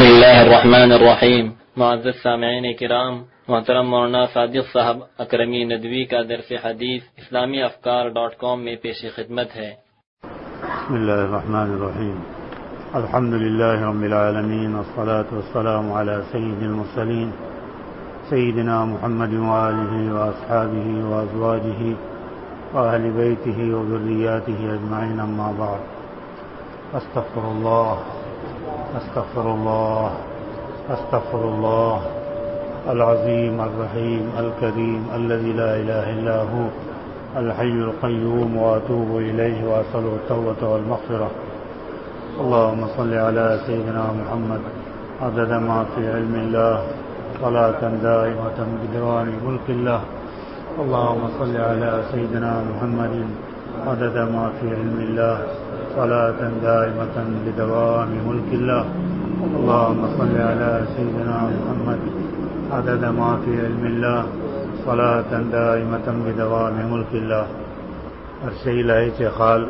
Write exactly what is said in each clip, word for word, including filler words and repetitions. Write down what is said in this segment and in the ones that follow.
بسم اللہ الرحمن الرحیم. معزز سامعین کرام، محترم مولانا صادق صاحب اکرمی ندوی کا درس حدیث اسلامی افکار ڈاٹ کام میں پیش خدمت ہے. بسم اللہ الرحمن الرحیم. الحمد للہ رب العالمین والصلاة والسلام علی سید المرسلین سیدنا محمد وآلہ واصحابہ وازواجہ واہل بیتہ وذریاتہ اجمعین، اما بعد. استغفر اللہ استغفر اللہ استغفر اللہ العظیم الرحیم الکریم الذی لا الہ الا هو الحی القیوم واتوب الیہ واسأل التوبۃ والمغفرہ. اللهم صل علی سیدنا محمد عدد ما فی علم اللہ صلاة دائمة بدوام ملک اللہ. اللهم صل علی سیدنا محمد عدد ما فی علم اللہ صلاة دائمة بدوام ملک اللہ. اللهم صل علی سیدنا محمد عدد ما فی علم اللہ صلاة دائمة بدوام ملک اللہ. عرشی لائے چے خال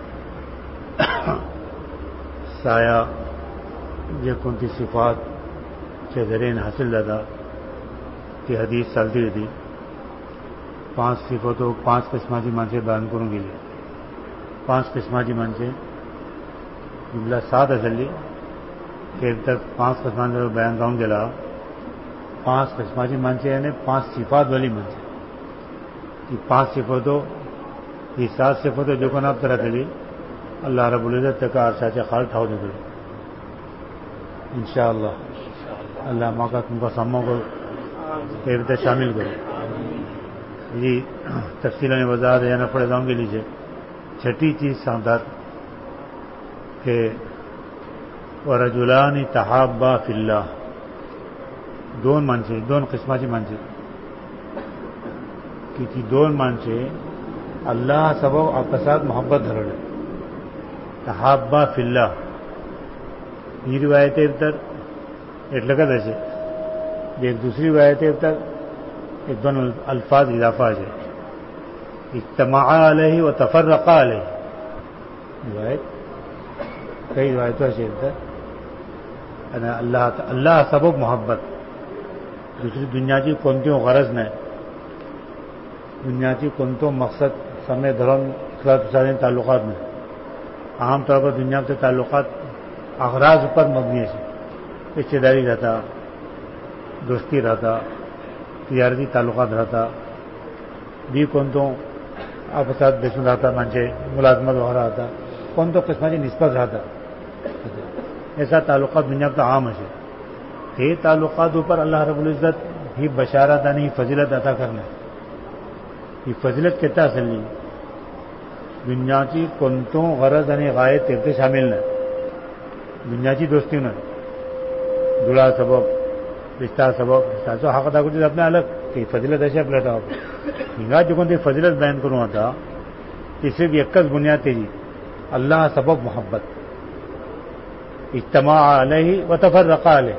سایہ یہ کنتی صفات چے درین حاصل لدا کہ حدیث چلتی رہتی. پانچ صفتوں پانچ قسمہ جی من سے بیان کروں گی. پانچ قسمہ جی من سے جملہ سات اصلی کہ اب تک پانچ قسمہ جو بیان کروں گلا پانچ قسمہ جی من سے یعنی پانچ صفات والی من سے کہ پانچ صفتوں یہ سات صفتوں جو کن اب طرح تلی اللہ رب العزت تک عرشہ چے خال ٹھاؤ دے کرو انشاءاللہ. اللہ موقع تم کو سموں کو اب تک شامل کرو. جی تفصیلوں نے وضاحت ہے یا نہ پڑے جاؤں گے لیجیے. چھٹی چیز سامدار کہ ورجلان تحابا فی اللہ، دون من سے دون قسمہ چی من سے کہ دون من سے اللہ سبب آپسات محبت دھرڑ تحابا فی اللہ. یہ روایت ابتر ایک لگت ایسے ایک دوسری روایت ابتر ایک دون الفاظ اضافہ ہے اجتماع علیہ و تفرقا علیہ. روایت کئی روایتوں سے اللہ اللہ سبب محبت دوسری دنیا کی کونتیوں غرض نہیں دنیا کی کونتوں مقصد سمے دھرم اخلاق تعلقات میں عام طور پر دنیا کے تعلقات اغراض پر مبنی ہے. رشتے داری رہتا، دوستی رہتا، تجارتی تعلقات رہتا، بھی کونتوں آپسات دیشن رہتا، منچے ملازمت وغیرہ رہتا، کون تو قسمہ کی نسبت رہتا. ایسا تعلقات دنیا کا عام ہے. یہ تعلقات اوپر اللہ رب العزت ہی بشارت نہیں فضیلت عطا کرنا. یہ فضیلت کہتا اصل نہیں دنیا کی کنتوں غرض یعنی غائب تیرتے شامل نہ دنیا کی دوستی نہ جڑا سبب رشتہ سبب رشتہ حق ادا کرتے اپنے الگ کہ فضیلت ایسے پلٹا ہو ہنگا جو کون فضیلت بیان کروں تھا کہ صرف یکس بنیاد تیجی اللہ سبب محبت اجتماع علیہ و تفرقا علیہ.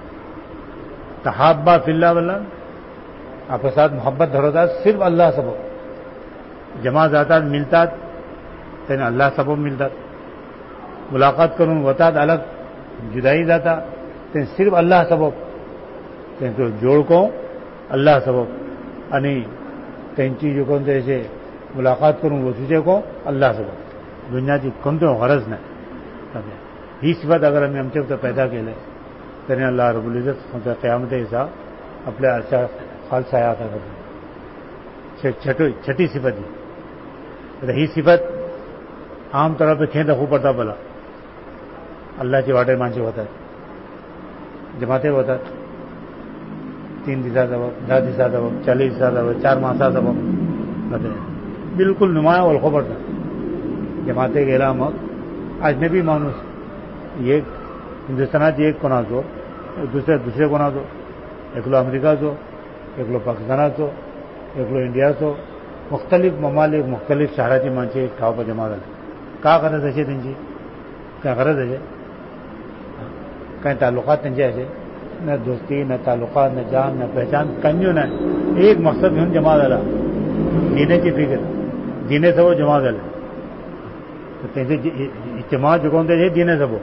تحابا فی اللہ واللہ آپ کے ساتھ محبت دھروتا صرف اللہ سبب جمع ذاتات ملتا تین اللہ سبب ملتا ملاقات کروں وطات الگ جدائی جاتا تین صرف اللہ سبب تین تو جوڑ کو اللہ سبب انی تین چیز جو کون ایسے ملاقات کروں وہ چیزیں کو اللہ سبب دنیا کی کون تو غرض نہیں. ہی صفت اگر ہمیں ہم سے تو پیدا کے لیں تین اللہ رب العزت قیامت ایسا اپنے اچھا خالصہ آتا کرتے. چھٹی صفت ہی صفت عام طور پہ کھینتا خوب پڑتا بلا اللہ کے واٹر مان سے ہوتا ہے جماعتیں ہوتا تین دسا سبب دس دسا سبب چالیس دسا سبب چار ماسا سبب بتائیں بالکل نمایاں اور خوب پڑتا جماعتیں کے علاوہ آج میں بھی مانوس ایک ہندوستان ایک کونا تو دوسرے دوسرے کونا تو ایک لو امریکہ تو ایک لو پاکستان تو ایک لو انڈیا تو مختلف ممالک مختلف شہراتی مانچے ٹھاؤ پر جمع کریں کا غرض ہے تین جی کیا غرض ہے کہیں تعلقات تنجے ایسے نہ دوستی نہ تعلقات نہ جان نہ پہچان کنجو نہ ایک مقصد ہم جمع ڈالا جینے کی فکر جینے سے وہ جمع ڈالے اجتماع جو کون تھے جینے سے وہ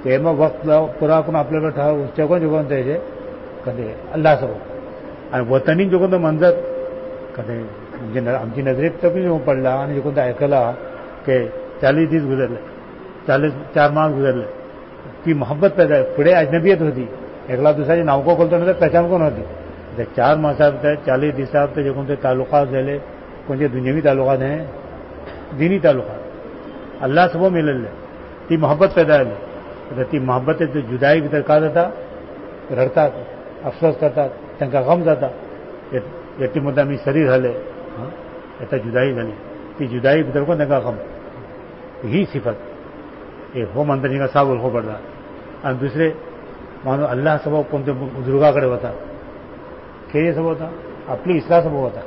ते एમાં वक्त पुरा करून आपल्याला ठराव चेकोन चेकोन त्याचे कधी अल्लाह सबब आणि वतनी जो कोणतं मंजर कधी म्हणजे आमची नजरेत तर येऊन पडला आणि जो कोणतं ऐकला की चाळीस दिवस गुजरले चाळीस चार मास गुजरले ती मोहब्बत पैदा पुढे अजनबियत होती एकला दुसऱ्याचे नाव को बोलतो ना तर पहचान कोण होती त्या चार मासात चाळीस दिवसात जे कोणते तालुकात झाले कोणते दुनियावी तालुकात आहे दिनी तालुकात अल्लाह सबब मिळाले ती मोहब्बत पैदा झाली तर ती मोहब्बत जुदाई भितर का जाता रडतात अफसोस करतात त्यांना गम जाता याची मुद्दा मी शरीर झाले याचा जुदाई झाली ती जुदाई भितर कोण त्यांना गम ही सिफत एक हो म्हणता का साबुल हो पडला आणि दुसरे मानो अल्लाह सबब कोणते बुजुर्गाकडे होता खेळ सबब होता आपली इस्लाह सबब होता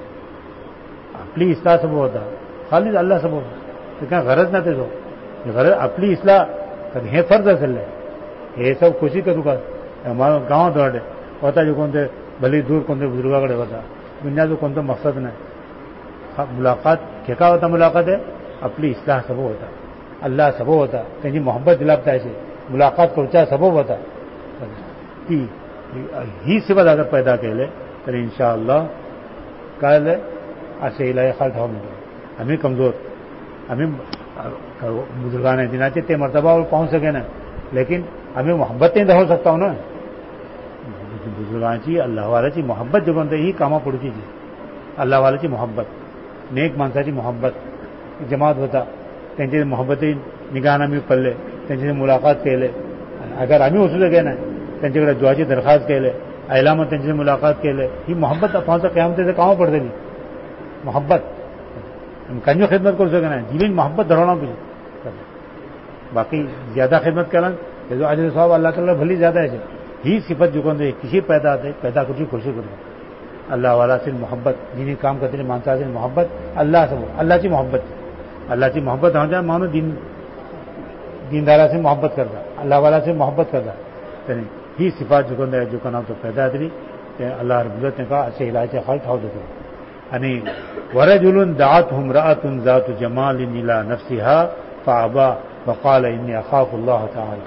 आपली इस्लाह सबब होता खालीच अल्लाह सबब ते काय गरज ना त्याचो गरज आपली इस्लाह हे फर्ज असेल हे सब खुशी करू का गावात वाटे होता जो कोणते भली दूर कोणते बुजुर्गाकडे होता दुनियाचं कोणतं मकसद नाही मुलाकात खेका होता मुलाकात आहे आपली इस्लाह सबब होता अल्लाह सबब होता त्यांची मोहब्बत दिलापतायची मुलाकात करूचा सबब होता ती ही सिफत अगर पैदा केले तर इंशाअल्लाह काय झालं असे इलाही खाल ठाव मिळतो आम्ही कमजोर आम्ही बुजुर्गाने दिनाचे ते मर्तबावर पाहू सके ना लेकिन आम्ही मोहब्बत नाही दाखवू शकता ना बुजुर्गांची अल्लाहवाल्याची मोहब्बत जो कोणतं ही कामा पुढची जी अल्लाहवाल्याची मोहब्बत नेक माणसाची मोहब्बत जमात होता त्यांची मोहब्बती निगाहन आम्ही पडले त्यांची मुलाकात केले अगर आम्ही उसू सके ना त्यांच्याकडे दुआची दरखास्त केले ऐलामत त्यांची मुलाकात केले ही मोहब्बत पाहता क़यामत कामा पडतली मोहब्बत कंजो खिदमत करू सके ना जीवन मोहब्बत धरवना पाहिजे बाकी ज्यादा खिदमत केला जो अजर साहब अल्लाह ताला भली ज्यादा है ही सिफत जो कोणते किसी पैदा आते पैदा कुछ खुशी करू अल्लाह वाला से मोहब्बत जिन्हें काम करते मानसा से मोहब्बत अल्लाह से अल्लाह की मोहब्बत अल्लाह की मोहब्बत हो जाए मानो दिन दीनदारा से मोहब्बत करता अल्लाह वाला से मोहब्बत करता त्याने ही सिफत जो कोणते जो कोणा तो पैदा तरी ते अल्लाह रब्बुल ने का असे इलाचे खाल ठाव देतो आणि वरजुलुन दाअतहुम राअतुन जातु जमालिन इला नफ्सिहा फअबा वक़ाल इन्नी अखाफु अल्लाह ताला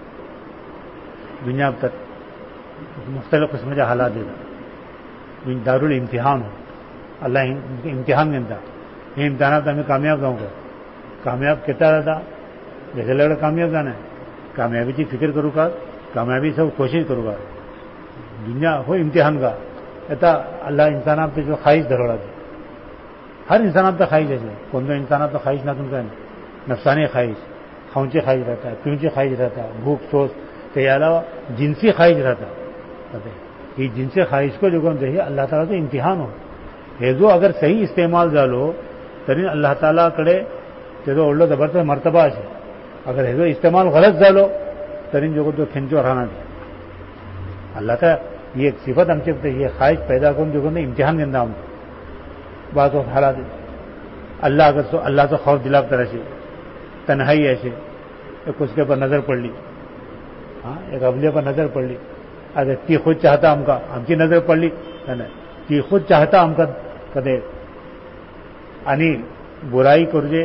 दुनिया तक मुख्तलिफ किस्म के हालात देता दारुल इम्तिहान हो अल्लाह इम्तिहान घेता हे इम्तिहानात आम्ही कामयाब जाऊ का कामयाब किता जाता जैसे लढं कामयाब जाणं कामयाबीची फिक्र करू का कामयाबी सब कोशिश करू का दुनिया हो इम्तिहान का आता अल्लाह इंसानात जो ख्वाहिश धरवला हर इंसानात तो ख्वाहिश है कोणतं इंसानात तो ख्वाहिश ना तुमका नफसानी ख्वाहिश खाऊंची ख्वाहिश रहता है पीऊंची ख्वाहिश रहता है भूख सोच के अलावा जिनसी ख्वाहिश रहता ये जिनसे ख्वाहिश को जो कौन चाहिए अल्लाह ताला तो इम्तिहान हो हे जो अगर सही इस्तेमाल झालो तरी अल्लाह ताला कडे त्याचा ओढलो जबरदस्त मर्तबा असे अगर हे जो इस्तेमाल गलत झालो तरी जो तो खिंचो राहणार अल्लाह का ये एक सिफत आमचे ये ख्वाहिश पैदा करून जो कोण इम्तिहान घेता हम बात हालात अल्लाह अगर सो अल्लाह तो खौफ दिला तर असे तन्हाई ऐसे एक उसके पर नजर पडली हाँ एक अबले पर नजर पडली अरे ती खुद चाहता आमका आमची नजर पडली ती खुद चाहता आमका कदे आणि बुराई करूचे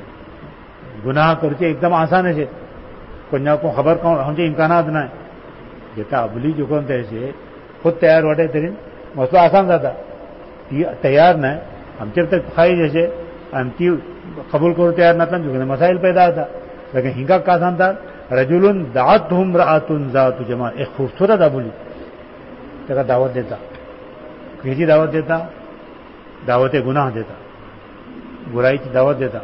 गुनाह करूचे एकदम आसान है कोणा को खबर कोण म्हणजे इम्कानात नाही जेता अबली जो कोण त्याचे खुद तयार वाटे तरी मसलो आसान जाता ती तयार नाही आमच्या तर ख्वाहिश असे आणि ती कबूल करू तयार नसताना मसाईल पैदा होता लेकिन हिंगा का सांगतात रजुलुन दाअतहुम राअतुन जातु जमा एक खूबसूरत अबुली त्याला दावत देता किसी दावत देता दावत गुनाह देता बुराईची दावत देता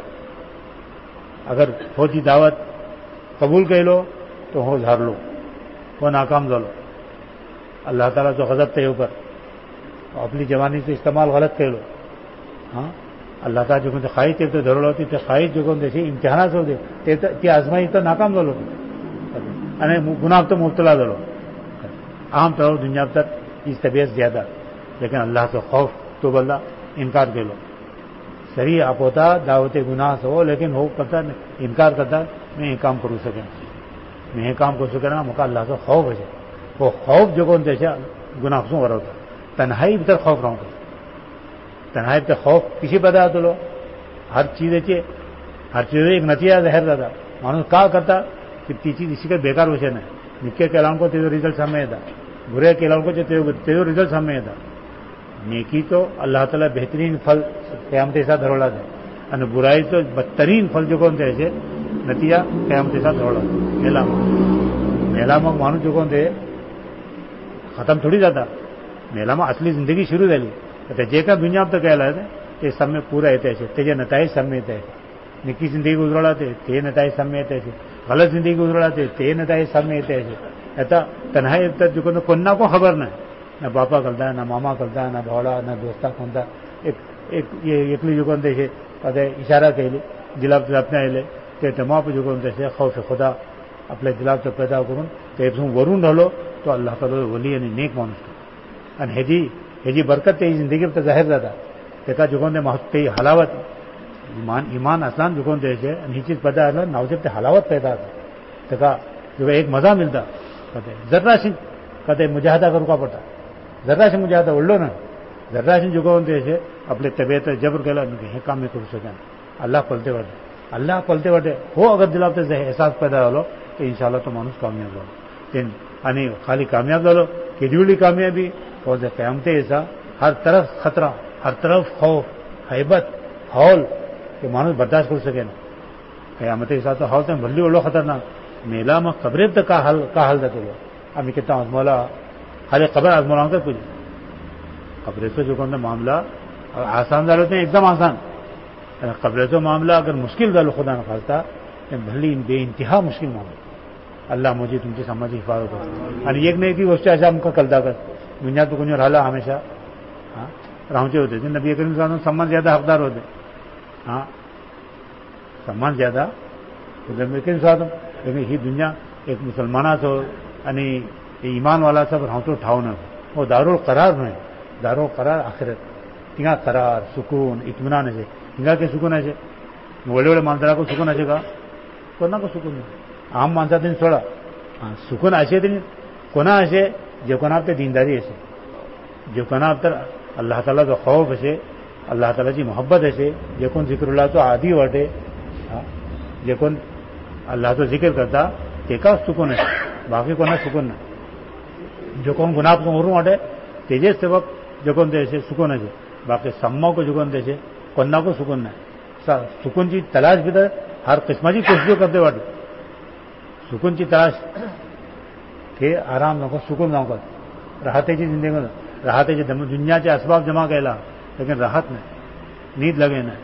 अगर होती दावत कबूल केलो तो हो झारलो वो नाकाम झालो अल्लाह ताला जो गजब ते ऊपर आपली जवानीचं इस्तेमाल गलत केलो हाँ अल्लाह ताला जो कोणते ख्वाहिश ते धरलो होती ते ख्वाहिश जो कोण त्याची इम्तिहानाच होते ते ती आजमाई तर नाकाम झालो आणि गुनाह तो मुब्तला झालो आम तौर दुनिया तक इस तबीयत ज्यादा लेकिन अल्लाह से खौफ तो बल्ला इनकार केलो सही आप होता दावते गुनाह से हो लेकिन हो करता इनकार करता मैं ये काम करू सके मैं हे काम करू सके ना मुका अल्लाह से खौफ है वो खौफ जो कोण त्याच्या गुनाहसून वरवता तन्हाई भीतर खौफ राहतो तन्हाई भीतर खौफ किसी पैदा होतो हर चीजेचे हर चीज एक नतीजा जाहीर जाता माणूस का करता ತೀಚಿ ಇಸಿಗೆ ಬೇಕಾರ ವಿಷಯನೇ ನಿಕ್ಕೆ ಕೆಲವೊಂದು तेजो रिजल्ट सामने था बुरे ಕೆಲವೊಂದು तेजो तेजो रिजल्ट सामने था नेकी तो अल्लाह ताला बेहतरीन फल क़यामत के साथ धरोड़ा दे અને बुराई तो बदतरीन फल जो कोन दे नतीजा क़यामत के साथ धरोड़ा मेला मेला में मानू जो कोन दे खत्म थोड़ी जाता मेला में असली जिंदगी शुरू झाली तर जे का दुनिया तो कहला ते समय पूरा येते છે તે જે નતાઈ સામે येते निकी जिंदगी उजळा ते नताई सामने येते છે गलत जिंदगी उजळा ते नताई सामने येते છે आता तन्हाई जो कोन कोन्ना को खबर नहीं ना बापा कलता ना मामा कलता ना भावड़ा ना दोस्ता कोणता एक एक ये एकली जो कोन दे अदे इशारा केली दिलात अपने आले ते तमाम जो कोन दे खौफ खुदा आपल्या दिलात पैदा करून ते वरून राहिलो तो अल्लाह ताला वली आणि नेक माणूस आणि हेजी हेजी बरकत ते जिंदगी में जाहिर जाता तेका जो कोन दे महत्ते हलावत ईमान ईमान असलान जो कोन दे छे आणि ही चीज पैदा आला नावजे ते हलावत पैदा होता तेका जो एक मजा मिलता कदे जराशी कदे मुजाहदा करू का पडता जराशी मुजाहदा ओढलो ना जराशी जो कोन दे छे आपले तबियत जबर केला हे काम मी करू शकेन अल्लाह पलते वाटे अल्लाह पलते वाटे हो अगर दिलात ते एहसास पैदा झालो तो इंशाल्लाह तो माणूस कामयाब झालो तीन आणि खाली कामयाब झालो केवढी कामयाबी और क़यामत ऐसा हर तरफ खतरा हर तरफ खौफ हैबत हौल के माणूस बर्दाश्त करू शकेन क़यामत ऐसा तो हौल तो भल्ली ओढलो खतरनाक मेला में कब्रेत का हाल का हाल जातो आम्ही कितना आजमोला खाली खबर आजमोला होता कुछ कब्रेचो जो कोणता मामला आसान झालो ते एकदम आसान कब्रेचो मामला अगर मुश्किल झालो खुदा न खास्ता भल्ली बेइंतहा मुश्किल मामला अल्लाह मुझे तुमची समाजी हिफाजत करो आणि एक नाही ती गोष्ट अशा आमकां कळटा कर दुनिया तो कोणी राहिला हमेशा हां रावचे होते ते नबी करीम साहब सम्मान ज्यादा हकदार होते हां सम्मान ज्यादा नबी करीम साहब लेकिन ही दुनिया एक मुसलमानाचो आणि ईमान वालाचा रावतो ठाव ना हो दारुल करार न्हय दारुल करार आखिरत थिंगा करार सुकून इत्मिनान अशें हिंगा के सुकून अशें व्हडले व्हडले माणसांक सुकून अशें का कोणाक सुकून आम माणसा तरी सोडा सुकून अशें तरी कोणा अशें जे कोणाक ते दीनदारी अशें जे कोणाक तर अल्लाह तालाचो खौफ अशें अल्लाह तालाची मोहब्बत अशें जे कोण जिक्रुल्लाहचो आदी वाटे जे कोण अल्लाहचो जिक्र करता तेका सुकून अशें बाकी कोणाक सुकून ना जो कोण गुनाह पासून उरून वाटे तेजेच सबब जे कोण ते अशें सुकून अशें बाकी सम्माक जो कोण ते अशें कोणाको सुकून ना सुकूनची तलाश भितर हर किस्माची कोशिशो करते वाटे सुकूनची तलाश के आराम नको सुकून नको राहतेची जिंदगी राहतेची दुनियाचे असबाब जमा केला लेकिन राहत नाही नींद लगे ना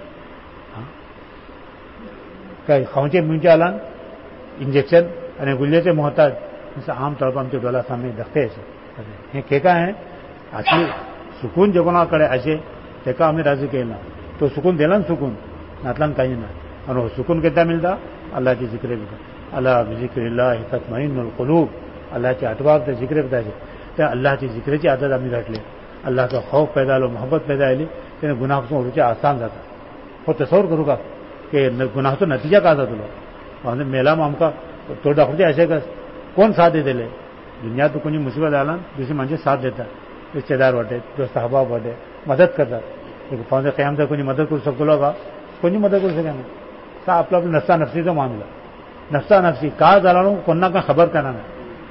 काय खावचे मुंचे आला इंजेक्शन आणि गुल्लेचे मोहताज आम तौर पर आमच्या डोळा सामने दखते असे हे केका आहे असली सुकून जे कोणाकडे असे तेका आम्ही राजी केला तो सुकून दिला ना सुकून नातलान काही ना आणि हो सुकून केता मिळता अल्लाहची जिक्र बिता अल्लाह बिजिक्रिल्लाह तत्मइन्नुल कुलूब अल्लाहची आठवण ते जिक्र बिताचे त्या अल्लाहची जिक्रेची आदत आम्ही घातली अल्लाहचा खौफ पैदा आलो मोहब्बत पैदा आली त्याने गुन्हापासून उठूचे आसान जाता हो तसवर करू का की गुन्हाचो नतिजा का जातलो म्हणजे मेलाम आमकां तो दाखवते अशें कस कोण साथ दितले दुनिया तो कोणी मुसीबत आला दुसरी माणसे साथ देतात रिश्तेदार वाटे दोस्त अहबाब वाटे मदत करतात पावसा क़यामत कोणी मदत करू शकतो का कोणी मदत करू शकेना का आपला आपला नफ्सा नफ्सीचा मामला नफ्सा नफ्सी का झाला नो कोणा का खबर करना ना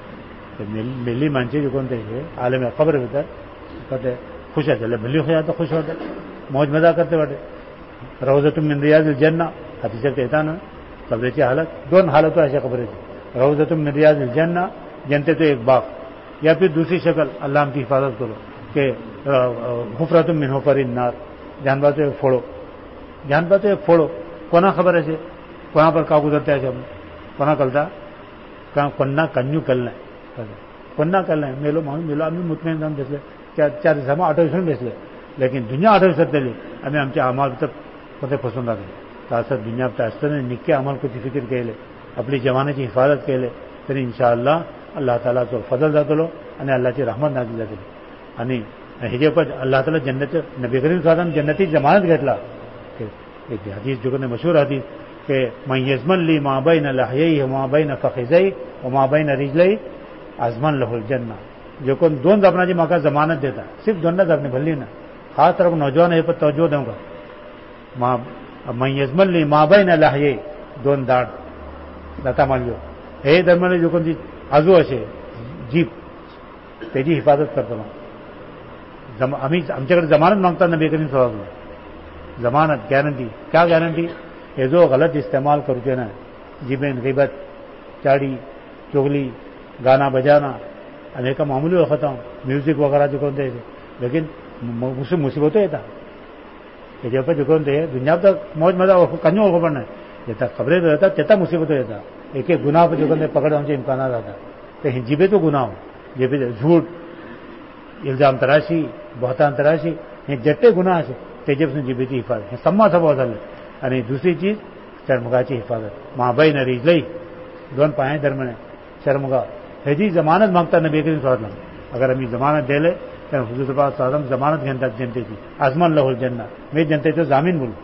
मेली माणसे जे कोणते आले में खबर भितर कहते खुश आहे भली खुश आता खुश होते मौज मजा करते वाटे रौज़तुम मिन रियाज़िल जन्नह हदीसात येता ना कब्रेची हालत दोन हालतो अशा कब्रेची रौज़तुम मिन रियाज़िल जन्नह जनतेतो एक बाग या फिर दूसरी शक्ल अल्लाह हमकी हिफाजत करो कि हुफरतुम मिन हुफरिन नार जानबातो एक फोड़ो जानबातो एक फोड़ो कोणा खबर असे कोणा पर का गुजरते असे कोणा कळता का कोणा कन्यू कल नाही कोणा कल नाही मेलो म्हणून मेलो आम्ही मुतमईन जाऊन बसले चार चार दिवसांना आठ दिवसांनी बसले लेकिन दुनिया आठ दिवसात दिली आम्ही आमच्या अमाल तर कोणते फसून लागले तर असं दुनिया असताना निक्के अमाल कोणती फिकीर केले आपली जवानाची हिफाजत केले तरी इंशाअल्लाह अल्लाह तालाचो फजल जातलो आणि अल्लाहची रहमत नाजील जातली आणि हेजे पण अल्लाह ताला जन्नत नबी करीम साहब जन्नती जमानत घेतला एक हदीस जो ने मशहूर हदीस के मैं यजमन ली मा बैन लहयी मा बैन फखिज़ई व मा बैन रिजलई आजमन लहुल जन्नह जो कोण दोन जबनाची म्हाका जमानत देता सिर्फ दोन जबने भल्ली ना खास तरह नौजवान हे पर तवज्जो दूंगा मैं यजमन ली मा बैन लहयी दोन दाढ दाता मालियो हे दरम्यान जो कोणती आजू असे जीप त्याची हिफाजत करतो ना आम्ही आमच्याकडे जमानत मागतात नबी करीम सल्लल्लाहु अलैहि वसल्लम जमानत गैरंटी क्या गारंटी ये जो गलत इस्तेमाल करते ना जिबेन गिबत चाड़ी चुगली गाना बजाना अनेक मामूली वक्त म्यूजिक वगैरह जो कोणते लेकिन उससे मुसीबतों येतात त्याच्यावर जो कोणते दुनिया तक मौज मजा कन्या ओळख पण नाही येतात खबरें येतात त्याचा मुसीबतों येतात एक एक गुन्हा जो कोणते पकडण्याचे इम्कानात जातात ते जिबे तो गुन्हा जिबे झूठ इल्जाम तराशी बहतान तराशी हे जट्टे गुन्हा असे त्याच्यापासून जिबेची हिफाजत हे सम्मा स्वभाव झालं आणि दुसरी चीज शर्मगाची हिफाजत महाबाई न रिजलई दोन पाया दरम्यान शर्मगा ह्याची जमानत मागतात नबी करीम सल्लल्लाहु अलैहि वसल्लम अगर आम्ही जमानत दिले तर हुजूर पाक सल्लल्लाहु अलैहि वसल्लम जमानत घेतात जनतेची आजमान लहुल जन्ना मी जनतेचं जामीन बोलू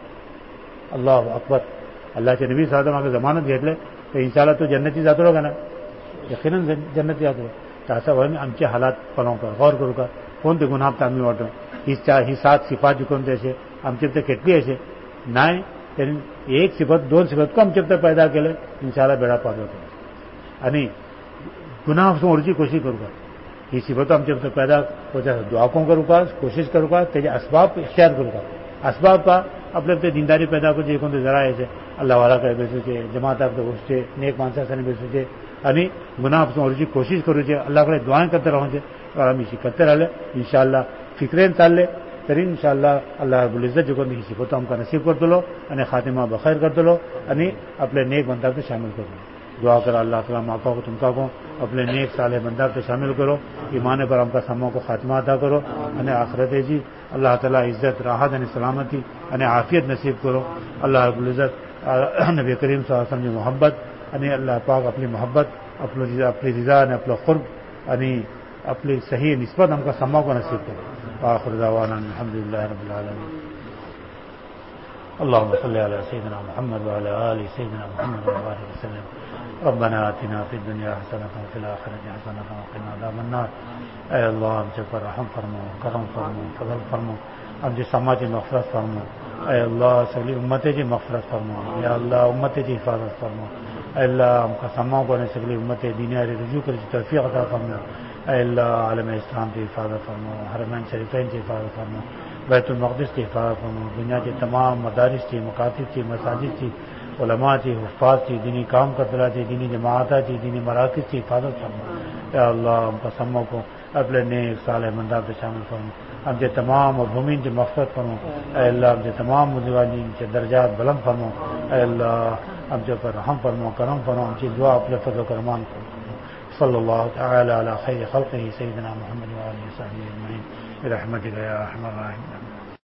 अल्लाह अकबर अल्लाहचे नबी सल्लल्लाहु अलैहि वसल्लम अगर जमानत घेतले तर इंशाअल्लाह तो जन्नती जातो का ना यकीनन जन्नती जातो तर असं म्हणून आमचे हालात पळवू का गौर करू का कोणते गुन्हा आम्ही वाटो ही चार ही सात सिफात जी कोणते असे आमचे ते केटली असे नाही त्यांनी एक सिफत दोन सिफत को आमचे पैदा केले इंशाअल्लाह बेडा पार होतो आणि गुन्हा समोरची कोशिश करू का ही सिफत आमचे पैदा होत्या दुआ को करू का कोशिश करू का त्याचे असबाब इख्तियार करू का असबाब का आपले ते दिनदारी पैदा करू जे कोणते जरा यायचे अल्लाह वाला काय बेसूचे जमात आपले गोष्टी नेक माणसाने बेसूचे आणि गुन्हा समोरची कोशिश करूचे अल्लाहकडे दुआ करते राहूचे आम्ही करते राहिले इंशाअल्लाह फिक्रेन चालले तरी इंशाअल्लाह अल्लाह रब्बुल इज्जत जो कोणती ही सिफत आमका नसीब करतलो आणि खातिमा बखैर करतलो आणि आपले नेक बंदा को शामिल करतलो दुआ करा अल्लाह ताला माका को तुमका को अपने नेक साले बंदा को शामिल करो ईमान पर हमका समो को खात्मा अता करो અને આખરતે जी अल्लाह ताला इज्जत राहत અને सलामती અને आफियत नसीब करो अल्लाह रब्बुल इज्जत नबी करीम सल्लल्लाहु अलैहि वसल्लम की मोहब्बत અને अल्लाह पाक अपनी मोहब्बत अपनी अपनी रिजा અને अपना कुर्ब અને अपनी सही निस्बत हमका समो को नसीब करो आखिर दावाना अल्हम्दुलिल्लाह रब्बिल आलमीन اللهم صل على سيدنا محمد وعلى آل سيدنا محمد وبارك وسلم ربنا آتنا في الدنيا حسنة وفي الآخرة حسنة وقنا عذاب النار اے اللہ ہم سے پر رحم فرمو کرم فرمو فضل فرمو ہم سے سماجی مغفرت فرمو اے اللہ سگلی امتی جی مغفرت فرمو یا اللہ امتی جی حفاظت فرمو اے اللہ ہم کا سماؤ کو سگلی امتی دینیاری رجوع کر توفیق عطا فرمو اے اللہ عالم اسلام کی حفاظت فرمو حرمین شریفین کی حفاظت فرمو بیت المقدس کی حفاظت فرمو دنیا کے تمام مدارس کی مکاتب کی مساجد کی علماء کی حفاظ کی دینی کام کرتا تھی دینی جماعتیں تھی دینی مراکز کی حفاظت فرمو یا اللہ ہم کا سموں کو اپنے نیک صالح بندہ پہ شامل فرمو ہم سے تمام مرحومین کی مغفرت فرمو اے اللہ ہم سے تمام مجاہدین کے درجات بلند فرمو اے اللہ ہم سے پر رحم فرمو کرم فرمو ہم سے دعا اپنے فضل و کرمان فرمو صلی اللہ تعالی علی خیر خلقہ سیدنا محمد وآلہ وصحبہ اجمعین برحمتک یا ارحم الراحمین.